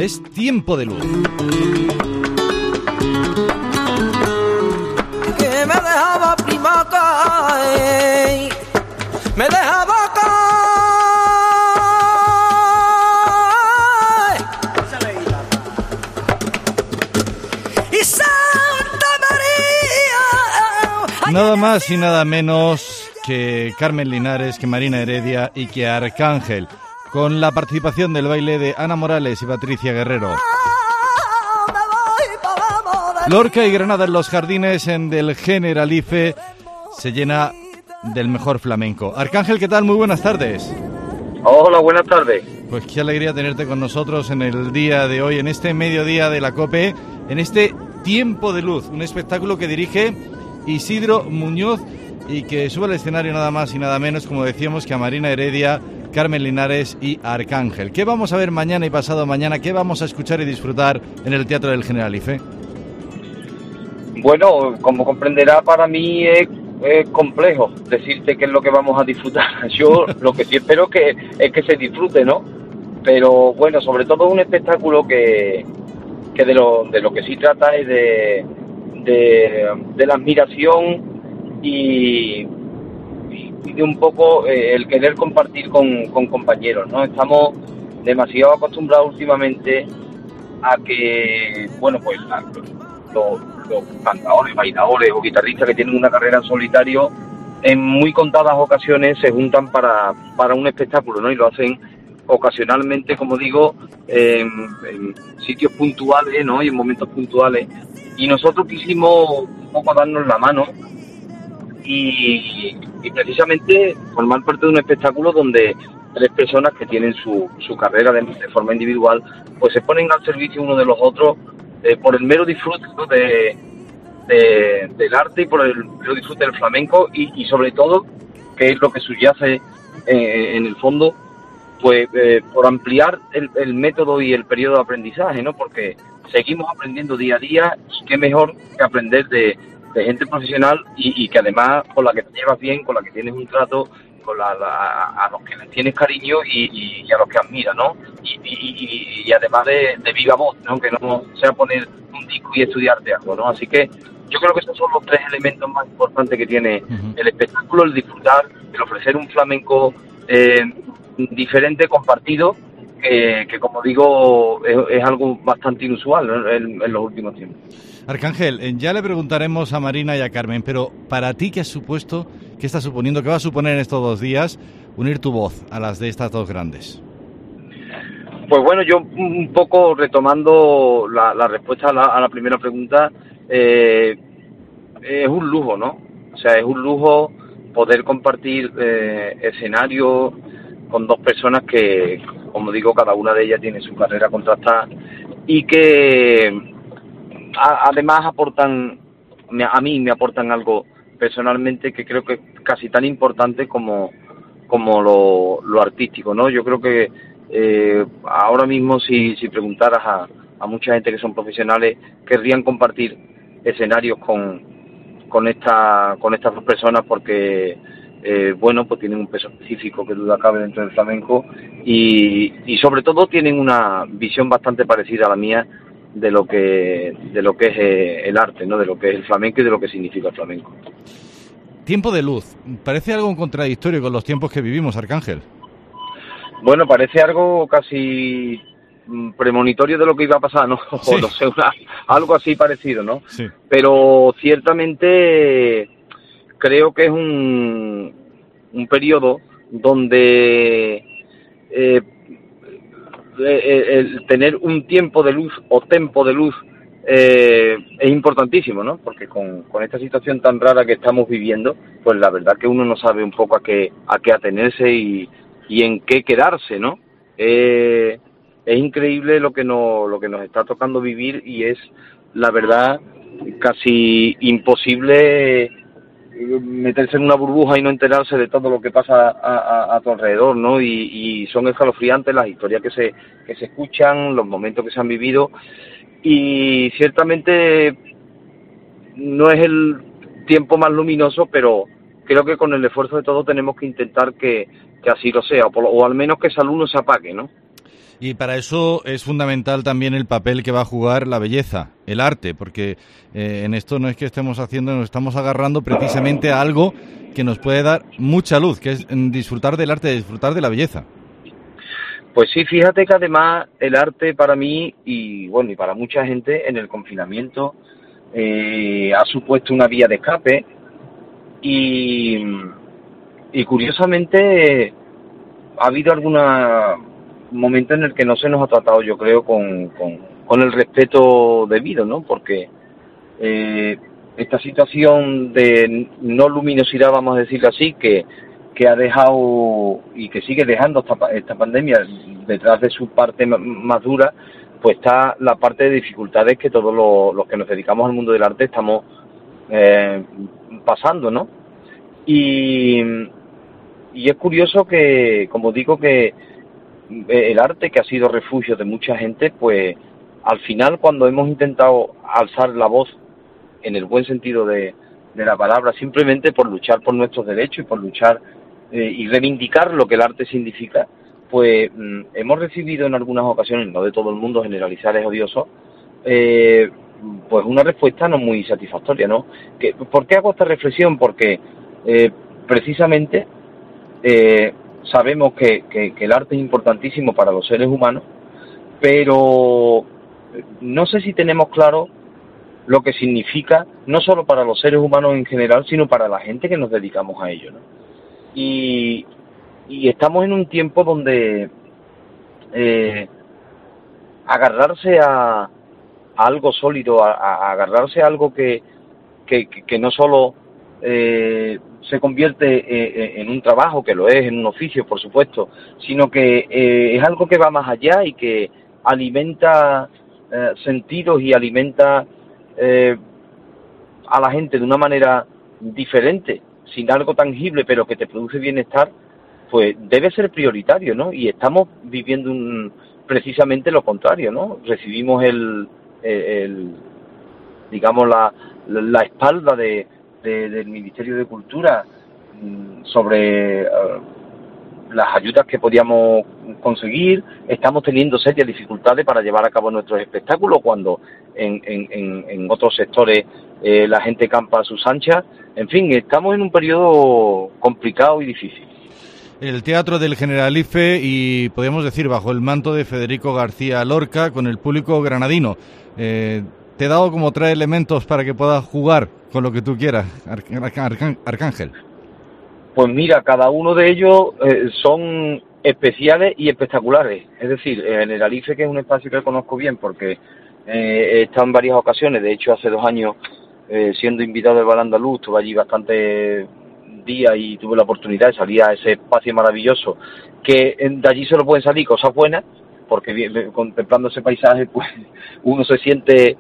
es Tiempo de Luz. Que me dejaba prima caer, me dejaba caer. Y Santa María. Nada más y nada menos que Carmen Linares, que Marina Heredia y que Arcángel, con la participación del baile de Ana Morales y Patricia Guerrero. Lorca y Granada en los jardines del Generalife se llena del mejor flamenco. Arcángel, ¿qué tal? Muy buenas tardes. Hola, buenas tardes. Pues qué alegría tenerte con nosotros en el día de hoy, en este mediodía de la COPE, en este Tiempo de Luz, un espectáculo que dirige Isidro Muñoz y que sube al escenario nada más y nada menos, como decíamos, que a Marina Heredia, Carmen Linares y Arcángel. ¿Qué vamos a ver mañana y pasado mañana? ¿Qué vamos a escuchar y disfrutar en el Teatro del Generalife? Bueno, como comprenderá, para mí es complejo decirte qué es lo que vamos a disfrutar. Yo lo que sí espero es que se disfrute, ¿no? Pero bueno, sobre todo un espectáculo que de lo que sí trata es de la admiración y de un poco el querer compartir con compañeros, ¿no? Estamos demasiado acostumbrados últimamente a que, bueno, pues los cantadores, bailadores o guitarristas que tienen una carrera en solitario, en muy contadas ocasiones se juntan para un espectáculo, ¿no? Y lo hacen ocasionalmente, como digo, en sitios puntuales, ¿no? Y en momentos puntuales. Y nosotros quisimos un poco darnos la mano y precisamente formar parte de un espectáculo donde 3 personas que tienen su carrera de forma individual, pues se ponen al servicio uno de los otros por el mero disfrute, ¿no? del arte y por el mero disfrute del flamenco y sobre todo, que es lo que subyace en el fondo, pues por ampliar el método y el periodo de aprendizaje, ¿no? Porque seguimos aprendiendo día a día y qué mejor que aprender de gente profesional y que además con la que te llevas bien, con la que tienes un trato, con a los que les tienes cariño y a los que admiras, ¿no? Y además de viva voz, ¿no? Que no sea poner un disco y estudiarte algo, ¿no? Así que yo creo que esos son los 3 elementos más importantes que tiene el espectáculo: el disfrutar, el ofrecer un flamenco diferente, compartido, que como digo, es algo bastante inusual, ¿no? en los últimos tiempos. Arcángel, ya le preguntaremos a Marina y a Carmen, pero para ti, ¿qué está suponiendo, qué va a suponer en estos 2 días unir tu voz a las de estas 2 grandes? Pues bueno, yo un poco retomando la respuesta a la primera pregunta, es un lujo, ¿no? O sea, es un lujo poder compartir escenario con 2 personas que, como digo, cada una de ellas tiene su carrera contrastada y que además a mí me aportan algo personalmente que creo que es casi tan importante como lo artístico, ¿no? Yo creo que ahora mismo si preguntaras a mucha gente que son profesionales, querrían compartir escenarios con estas 2 personas porque bueno, pues tienen un peso específico que duda cabe dentro del flamenco y sobre todo tienen una visión bastante parecida a la mía de lo que es el arte, ¿no? De lo que es el flamenco y de lo que significa el flamenco. Tiempo de Luz, ¿parece algo contradictorio con los tiempos que vivimos, Arcángel? Bueno, parece algo casi premonitorio de lo que iba a pasar, ¿no? Sí. O no sé, algo así parecido, ¿no? Sí. Pero ciertamente creo que es un periodo donde el tener un tiempo de luz o tempo de luz es importantísimo, ¿no? Porque con esta situación tan rara que estamos viviendo, pues la verdad que uno no sabe un poco a qué atenerse y en qué quedarse, ¿no? Es increíble lo que nos está tocando vivir y es, la verdad, casi imposible meterse en una burbuja y no enterarse de todo lo que pasa a tu alrededor, ¿no? Y son escalofriantes las historias que se escuchan, los momentos que se han vivido y ciertamente no es el tiempo más luminoso, pero creo que con el esfuerzo de todos tenemos que intentar que así lo sea, o al menos que esa luz no se apague, ¿no? Y para eso es fundamental también el papel que va a jugar la belleza, el arte, porque en esto no es que estemos haciendo, nos estamos agarrando precisamente a algo que nos puede dar mucha luz, que es disfrutar del arte, disfrutar de la belleza. Pues sí, fíjate que además el arte para mí y bueno y para mucha gente en el confinamiento ha supuesto una vía de escape y curiosamente ha habido algunos momentos en el que no se nos ha tratado, yo creo, con el respeto debido, ¿no? Porque esta situación de no luminosidad, vamos a decirlo así, que ha dejado y que sigue dejando esta pandemia detrás de su parte más dura, pues está la parte de dificultades que todos los que nos dedicamos al mundo del arte estamos pasando, ¿no? Y es curioso que, como digo, que el arte, que ha sido refugio de mucha gente, pues al final, cuando hemos intentado alzar la voz en el buen sentido de la palabra, simplemente por luchar por nuestros derechos y por luchar y reivindicar lo que el arte significa, pues hemos recibido en algunas ocasiones, no de todo el mundo, generalizar es odioso, pues una respuesta no muy satisfactoria, ¿no? ¿Por qué hago esta reflexión? Porque precisamente sabemos que el arte es importantísimo para los seres humanos, pero no sé si tenemos claro lo que significa, no solo para los seres humanos en general, sino para la gente que nos dedicamos a ello, ¿no? Y estamos en un tiempo donde agarrarse a algo sólido, a agarrarse a algo que no solo se convierte en un trabajo, que lo es, en un oficio, por supuesto, sino que es algo que va más allá y que alimenta sentidos y alimenta a la gente de una manera diferente, sin algo tangible, pero que te produce bienestar, pues debe ser prioritario, ¿no? Y estamos viviendo precisamente lo contrario, ¿no? Recibimos digamos, la espalda del Ministerio de Cultura sobre las ayudas que podíamos conseguir. Estamos teniendo serias dificultades para llevar a cabo nuestros espectáculos cuando en otros sectores la gente campa a sus anchas. En fin, estamos en un periodo complicado y difícil. El Teatro del Generalife y, podríamos decir, bajo el manto de Federico García Lorca, con el público granadino. Te he dado como 3 elementos para que puedas jugar con lo que tú quieras, Arcángel. Pues mira, cada uno de ellos son especiales y espectaculares. Es decir, el Generalife, que es un espacio que conozco bien porque he estado en varias ocasiones. De hecho, hace 2 años, siendo invitado del Bar Andaluz, estuve allí bastante días y tuve la oportunidad de salir a ese espacio maravilloso, que de allí solo pueden salir cosas buenas, porque contemplando ese paisaje, pues uno se siente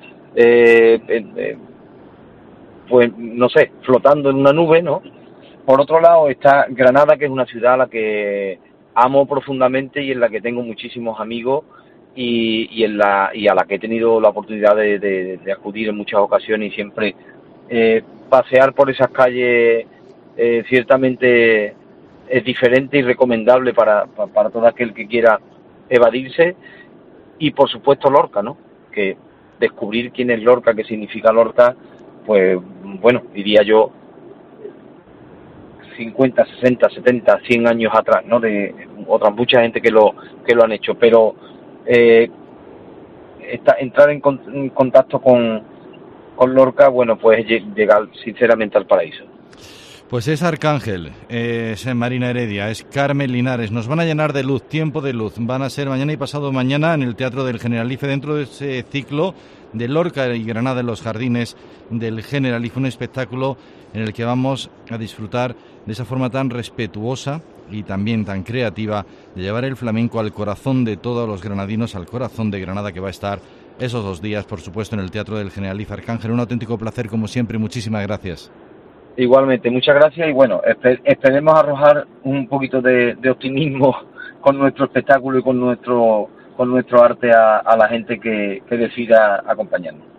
pues no sé, flotando en una nube, ¿no? Por otro lado está Granada, que es una ciudad a la que amo profundamente y en la que tengo muchísimos amigos y a la que he tenido la oportunidad de acudir en muchas ocasiones, y siempre pasear por esas calles ciertamente es diferente y recomendable para todo aquel que quiera evadirse. Y por supuesto Lorca, ¿no? Que descubrir quién es Lorca, qué significa Lorca, pues bueno, diría yo 50, 60, 70, 100 años atrás, ¿no? De otras mucha gente que lo han hecho, pero entrar en contacto con Lorca, bueno, pues llegar sinceramente al paraíso. Pues es Arcángel, es Marina Heredia, es Carmen Linares. Nos van a llenar de luz, tiempo de luz. Van a ser mañana y pasado mañana en el Teatro del Generalife, dentro de ese ciclo de Lorca y Granada en los jardines del Generalife, un espectáculo en el que vamos a disfrutar de esa forma tan respetuosa y también tan creativa de llevar el flamenco al corazón de todos los granadinos, al corazón de Granada, que va a estar esos 2 días, por supuesto, en el Teatro del Generalife. Arcángel, un auténtico placer como siempre y muchísimas gracias. Igualmente, muchas gracias y bueno, esperemos arrojar un poquito de optimismo con nuestro espectáculo y con nuestro arte a la gente que decida acompañarnos.